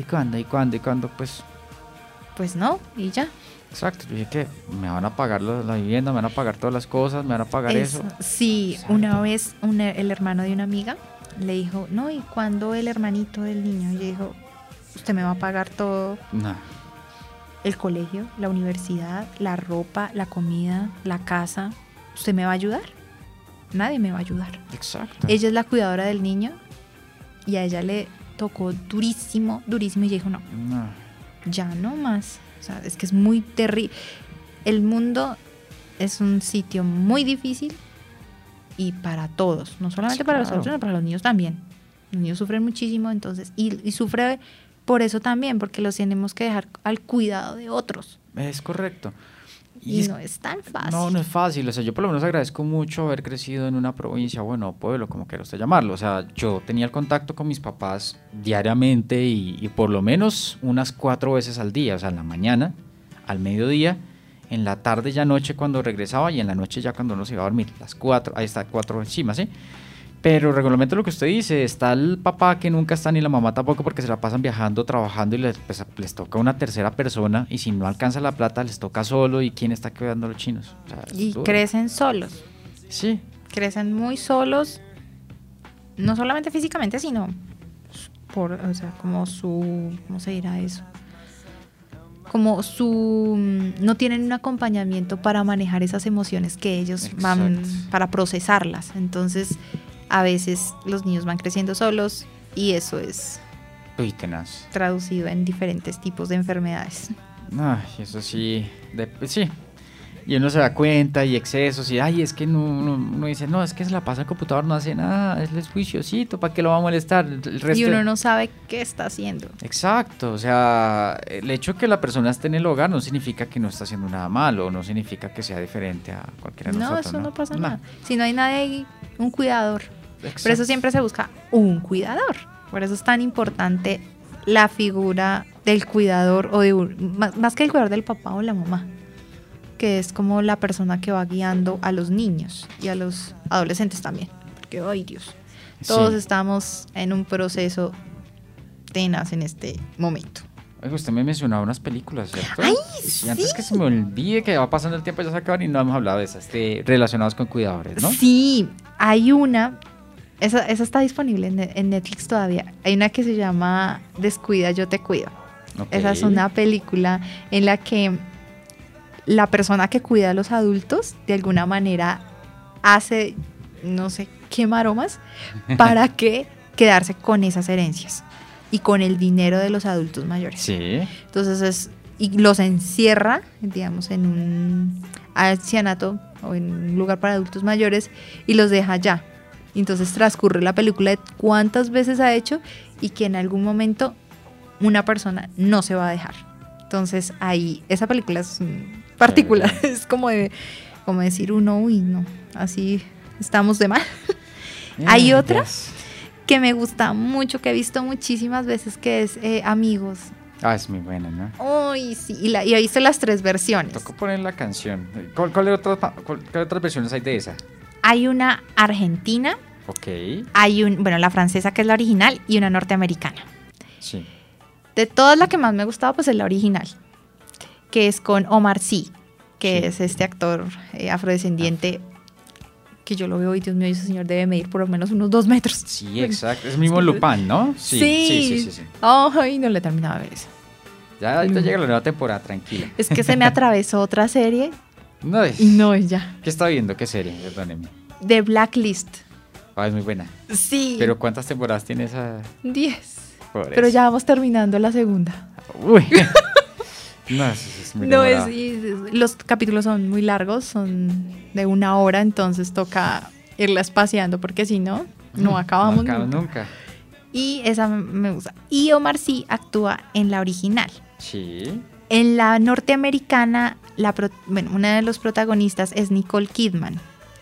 Pues no, y ya. Exacto, yo dije que me van a pagar la vivienda, me van a pagar todas las cosas, me van a pagar eso. Sí, exacto. Una vez el hermano de una amiga le dijo, no, ¿y cuándo el hermanito del niño? Y ella dijo, usted me va a pagar todo. No. El colegio, la universidad, la ropa, la comida, la casa. ¿Usted me va a ayudar? Nadie me va a ayudar. Exacto. Ella es la cuidadora del niño y a ella le tocó durísimo, y ella dijo, no, ya no más. O sea, es que es muy terrible. El mundo es un sitio muy difícil y para todos, no solamente para los adultos, sino para los niños también. Los niños sufren muchísimo, entonces, y sufre por eso también, porque los tenemos que dejar al cuidado de otros. Es correcto. Y no es tan fácil. No es fácil. O sea, yo por lo menos agradezco mucho haber crecido en una provincia, pueblo, como quiera usted llamarlo. O sea, yo tenía el contacto con mis papás diariamente y por lo menos unas 4 veces al día. O sea, en la mañana, al mediodía, en la tarde ya noche cuando regresaba y en la noche ya cuando uno se iba a dormir. Las 4, ahí está 4 encima, ¿sí? Pero regularmente lo que usted dice, está el papá que nunca está ni la mamá tampoco porque se la pasan viajando, trabajando y les toca una tercera persona y si no alcanza la plata les toca solo y ¿quién está cuidando a los chinos? O sea, y duro. Crecen solos. Sí. Crecen muy solos, no solamente físicamente, sino o sea, como ¿cómo se dirá eso? No tienen un acompañamiento para manejar esas emociones que ellos van para procesarlas. Entonces, a veces los niños van creciendo solos y eso es tenaz. Traducido en diferentes tipos de enfermedades. Eso sí, sí. Y uno se da cuenta y excesos y es que uno dice, no, es que se la pasa el computador, no hace nada, es juiciosito, ¿para qué lo va a molestar? El resto y uno no sabe qué está haciendo. Exacto, o sea, el hecho de que la persona esté en el hogar no significa que no está haciendo nada malo, no significa que sea diferente a cualquiera de nosotros. No, eso no pasa nada. Si no hay nadie ahí, un cuidador. Exacto. Por eso siempre se busca un cuidador. Por eso es tan importante la figura del cuidador o más que el cuidador del papá o la mamá. porque es como la persona que va guiando a los niños y a los adolescentes también. Porque, ay Dios, todos Sí. estamos en un proceso tenaz en este momento. Oiga, usted me mencionaba unas películas, ¿cierto? ¡Ay, sí! Antes que se me olvide que va pasando el tiempo, ya se acaban y no hemos hablado de esas, relacionadas con cuidadores, ¿no? Sí, hay una, esa está disponible en Netflix todavía. Hay una que se llama Descuida, yo te cuido. Ok. Esa es una película en la que la persona que cuida a los adultos de alguna manera hace, no sé qué maromas, para que quedarse con esas herencias y con el dinero de los adultos mayores. Sí. Entonces y los encierra, digamos, en un ancianato o en un lugar para adultos mayores y los deja allá. Entonces transcurre la película de cuántas veces ha hecho y que en algún momento una persona no se va a dejar. Entonces ahí, esa película es particular, es como decir uno, uy, no, así estamos de mal. Hay otra que me gusta mucho, que he visto muchísimas veces, que es Amigos. Ah, es muy buena, ¿no? Uy, sí, y he visto las 3 versiones. Tocó poner la canción. ¿Cuál otras versiones hay de esa? Hay una argentina, Ok. hay la francesa, que es la original, y una norteamericana. Sí. De todas, la que más me ha gustado pues es la original, que es con Omar Sy, que Sí. es este actor afrodescendiente, que yo lo veo y Dios mío, ese señor debe medir por lo menos unos 2 metros. Sí, exacto. Es el mismo Lupin, ¿no? Sí. Sí. Ay, no le he terminado de ver eso. Ya ahorita llega la nueva temporada, tranquila. Es que se me atravesó otra serie No es. y no, ya. ¿Qué está viendo? ¿Qué serie? Perdóneme. The Blacklist. Ah, es muy buena. Sí. Pero ¿cuántas temporadas tiene esa? 10. Por Pero eso. ya vamos terminando la segunda. Uy. No, eso es muy No, demorado. los capítulos son muy largos, son de 1 hora, entonces toca irla espaciando porque si no, no acabamos No acaba nunca. nunca. Y esa me gusta. Y Omar Sy actúa en la original. Sí. En la norteamericana, una de los protagonistas es Nicole Kidman.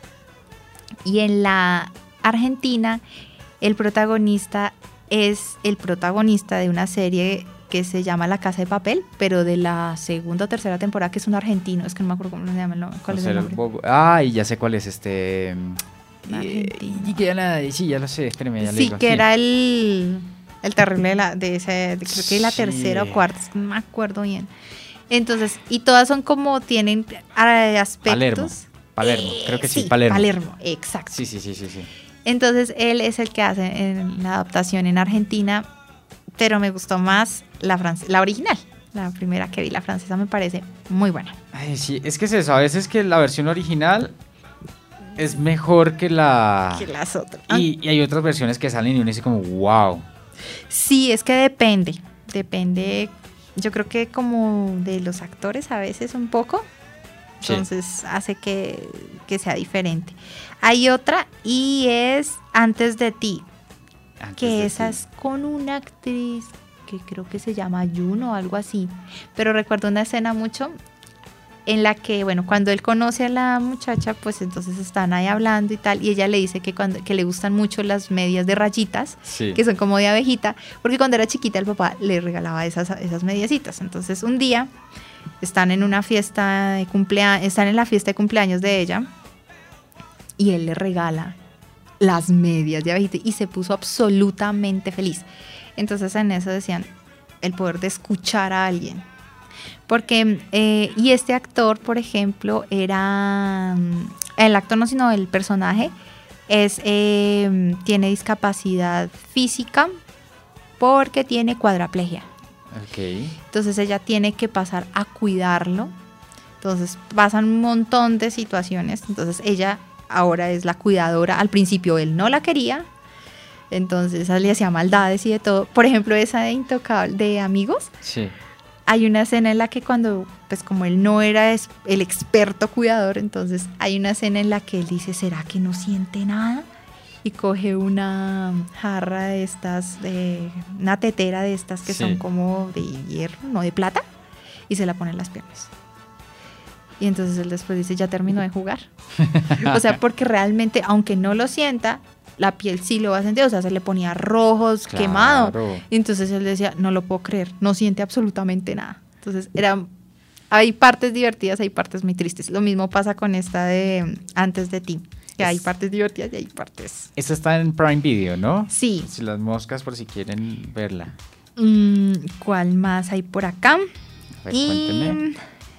Y en la argentina, el protagonista es el protagonista de una serie que se llama La Casa de Papel, pero de la 2ª o 3ª temporada, que es un argentino, es que no me acuerdo cómo se llama, cuál es el nombre. Y ya sé cuál es Argentino. Sí, ya lo sé, espérame, ya le Sí, digo. que Sí. era el terrible creo que la Sí. 3ª o 4ª, no me acuerdo bien. Entonces, y todas son como, tienen aspectos. Palermo, creo que sí, Palermo. Palermo, exacto. Sí. Entonces, él es el que hace en la adaptación en Argentina, pero me gustó más la original. La primera que vi, la francesa, me parece muy buena. Ay, sí, es que es eso, a veces que la versión original es mejor que la... Que las otras. Y hay otras versiones que salen y uno dice como, wow. Sí, es que depende, yo creo que como de los actores a veces un poco, Sí. entonces hace que sea diferente. Hay otra y es Antes de ti, que esa es con una actriz que creo que se llama Juno o algo así, pero recuerdo una escena mucho en la que, cuando él conoce a la muchacha, pues entonces están ahí hablando y tal, y ella le dice que le gustan mucho las medias de rayitas, Sí. que son como de abejita, porque cuando era chiquita el papá le regalaba esas mediecitas. Entonces un día están en una fiesta de cumpleaños, están en la fiesta de cumpleaños de ella, y él le regala las medias de abejita y se puso absolutamente feliz. Entonces en eso decían el poder de escuchar a alguien. Porque, y este actor, por ejemplo, el actor no, sino el personaje, tiene discapacidad física porque tiene cuadraplegia. Ok. Entonces ella tiene que pasar a cuidarlo. Entonces pasan un montón de situaciones. Entonces ella ahora es la cuidadora. Al principio él no la quería. Entonces le hacía maldades y de todo. Por ejemplo, esa de Intocable, de Amigos. Sí. Hay una escena en la que cuando, pues como él no era el experto cuidador, entonces hay una escena en la que él dice, ¿será que no siente nada? Y coge una jarra de estas, una tetera de estas que Sí. son como de hierro, no de plata, y se la pone en las piernas. Y entonces él después dice, ya terminó de jugar. O sea, porque realmente, aunque no lo sienta, la piel sí lo va a sentir, o sea, se le ponía rojos, Claro. quemado. Y entonces él decía, no lo puedo creer, no siente absolutamente nada. Entonces era hay partes divertidas, hay partes muy tristes. Lo mismo pasa con esta de Antes de ti, que hay partes divertidas y hay partes... Esta está en Prime Video, ¿no? Sí. Si las moscas, por si quieren verla. ¿Cuál más hay por acá? A ver, cuénteme.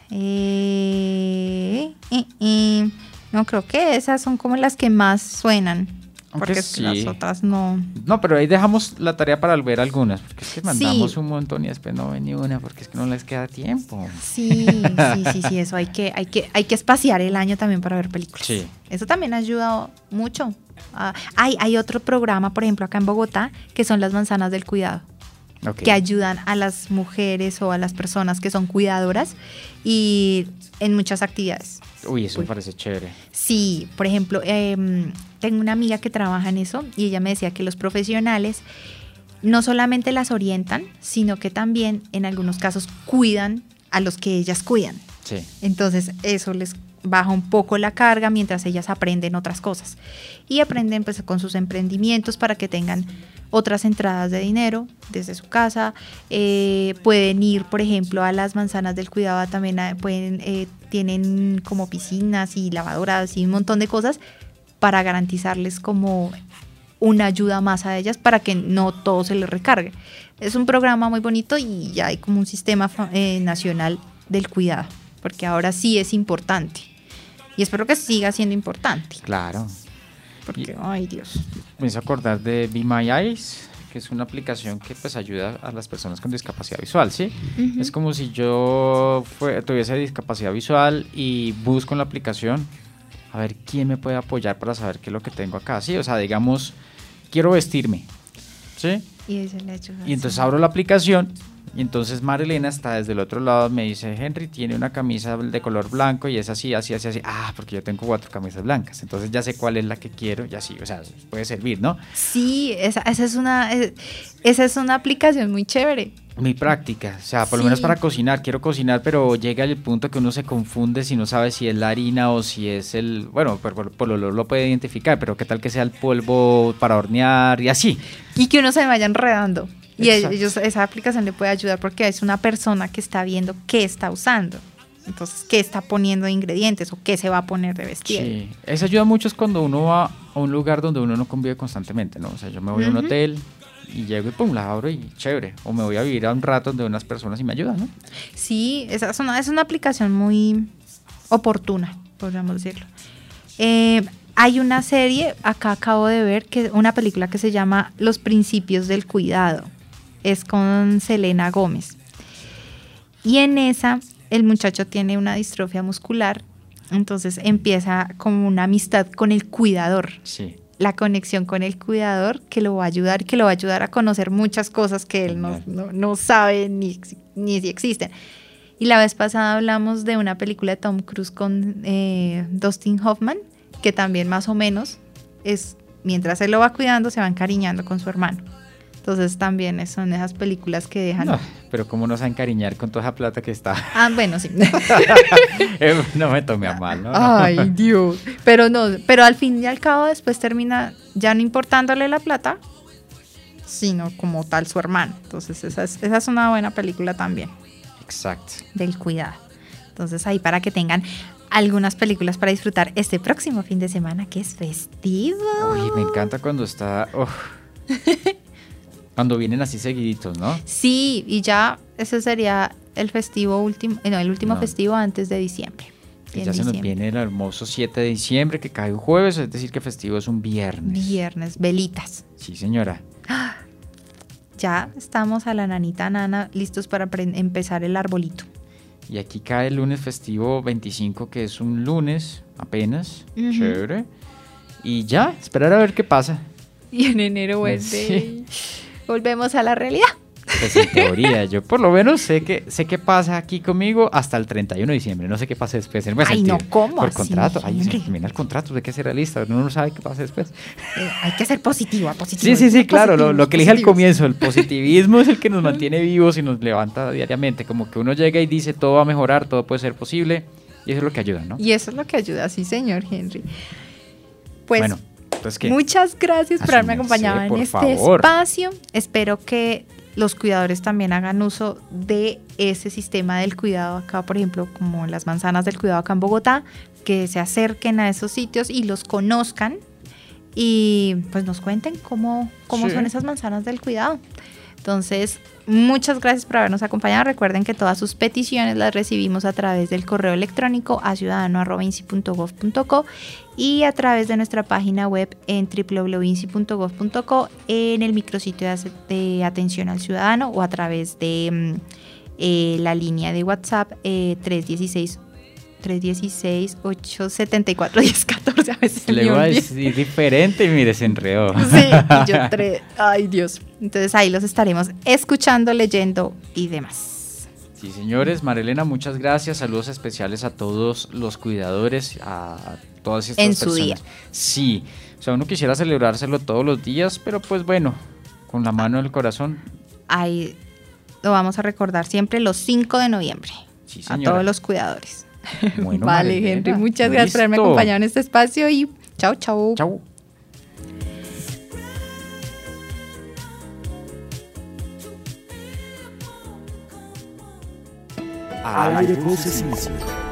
No, creo que esas son como las que más suenan. Aunque Porque es que sí. las otras no. No, pero ahí dejamos la tarea para ver algunas, porque es que mandamos Sí. un montón y después no ven ni una, porque es que no les queda tiempo. Sí, eso hay que espaciar el año también para ver películas. Sí. Eso también ha ayudado mucho. Hay otro programa, por ejemplo, acá en Bogotá, que son las manzanas del cuidado, Ok. que ayudan a las mujeres o a las personas que son cuidadoras y en muchas actividades. Uy, eso me parece chévere. Sí, por ejemplo, tengo una amiga que trabaja en eso y ella me decía que los profesionales no solamente las orientan, sino que también en algunos casos cuidan a los que ellas cuidan. Sí. Entonces eso les baja un poco la carga mientras ellas aprenden otras cosas. Y aprenden pues con sus emprendimientos para que tengan otras entradas de dinero desde su casa. Pueden ir, por ejemplo, a las manzanas del cuidado, también tienen como piscinas y lavadoras y un montón de cosas para garantizarles como una ayuda más a ellas para que no todo se les recargue. Es un programa muy bonito y ya hay como un sistema nacional del cuidado, porque ahora sí es importante. Y espero que siga siendo importante. Claro. Porque, ay Dios. Me hizo acordar de Be My Eyes, que es una aplicación que pues ayuda a las personas con discapacidad visual, ¿sí? Uh-huh. Es como si yo tuviese discapacidad visual y busco en la aplicación a ver quién me puede apoyar para saber qué es lo que tengo acá, ¿sí? O sea, digamos, quiero vestirme, ¿sí? Y ahí se le ayuda. Y entonces abro la aplicación y entonces Marilena está desde el otro lado, me dice, Henry tiene una camisa de color blanco y es así, así, así, así. Ah, porque yo tengo 4 camisas blancas, entonces ya sé cuál es la que quiero y así, o sea, puede servir, ¿no? Sí, esa es una aplicación muy chévere. Muy práctica, o sea, por lo Sí. menos para cocinar, quiero cocinar, pero llega el punto que uno se confunde si no sabe si es la harina o si es el, bueno, por lo olor lo puede identificar, pero qué tal que sea el polvo para hornear y así. Y que uno se vaya enredando. Y Exacto. esa aplicación le puede ayudar porque es una persona que está viendo qué está usando. Entonces, qué está poniendo de ingredientes o qué se va a poner de vestir. Sí, eso ayuda mucho es cuando uno va a un lugar donde uno no convive constantemente, ¿no? O sea, yo me voy a un Ujú. hotel y llego y pum, la abro y chévere. O me voy a vivir a un rato donde unas personas y me ayudan, ¿no? Sí, esa es una aplicación muy oportuna, podríamos decirlo. Hay una serie, acá acabo de ver, una película que se llama Los Principios del Cuidado. Es con Selena Gómez. Y en esa, el muchacho tiene una distrofia muscular, entonces empieza como una amistad con el cuidador. Sí. La conexión con el cuidador que lo va a ayudar a conocer muchas cosas que él no sabe ni si existen. Y la vez pasada hablamos de una película de Tom Cruise con Dustin Hoffman, que también más o menos es, mientras él lo va cuidando, se va encariñando con su hermano. Entonces también son esas películas que dejan... No, pero cómo nos va a encariñar con toda esa plata que está. Ah, bueno, sí. No me tome a mal, ¿no? Ay, Dios. Pero al fin y al cabo después termina ya no importándole la plata, sino como tal su hermano. Entonces esa es una buena película también. Exacto. Del cuidado. Entonces ahí para que tengan algunas películas para disfrutar este próximo fin de semana que es festivo. Uy, me encanta cuando está... cuando vienen así seguiditos, ¿no? Sí, y ya ese sería el último No. festivo antes de diciembre. Y En ya se nos diciembre. viene el hermoso 7 de diciembre que cae un jueves, es decir que festivo es un viernes. Viernes, velitas. Sí, señora. Ya estamos a la nanita nana listos para empezar el arbolito. Y aquí cae el lunes festivo 25, que es un lunes apenas. Ujú. Chévere. Y ya, esperar a ver qué pasa. Y en enero vuelve. Sí. Volvemos a la realidad. Pues en teoría, yo por lo menos sé qué pasa aquí conmigo hasta el 31 de diciembre. No sé qué pasa después. En buen Ay, sentido. no, ¿cómo Por así, contrato. Ahí se Henry? termina el contrato, hay que ser realista. Uno no sabe qué pasa después. Hay que ser positivo. Sí, claro. Lo que le dije al positivos. comienzo, el positivismo es el que nos mantiene vivos y nos levanta diariamente. Como que uno llega y dice todo va a mejorar, todo puede ser posible. Y eso es lo que ayuda, ¿no? Y eso es lo que ayuda, sí, señor Henry. Pues Bueno, entonces, ¿qué? muchas gracias por A su haberme merced, acompañado en por este favor. espacio. Espero que los cuidadores también hagan uso de ese sistema del cuidado acá, por ejemplo, como las manzanas del cuidado acá en Bogotá, que se acerquen a esos sitios y los conozcan y pues nos cuenten cómo son esas manzanas del cuidado. Entonces, muchas gracias por habernos acompañado. Recuerden que todas sus peticiones las recibimos a través del correo electrónico a ciudadano@insi.gov.co y a través de nuestra página web en www.insi.gov.co, en el micrositio de atención al ciudadano, o a través de la línea de WhatsApp 316-874-1014. A veces luego es diferente y mire, se enredó. Sí, y yo ay Dios. Entonces ahí los estaremos escuchando, leyendo y demás. Sí, señores. Marilena, muchas gracias. Saludos especiales a todos los cuidadores, a todas estas personas. En su día. Sí, o sea, uno quisiera celebrárselo todos los días, pero pues bueno, con la mano en el corazón. Ahí lo vamos a recordar siempre los 5 de noviembre. Sí, a todos los cuidadores. Bueno, vale, Marilena, Henry, muchas gracias por haberme acompañado en este espacio y chao, chao. Chao. Al aire Voces INSI.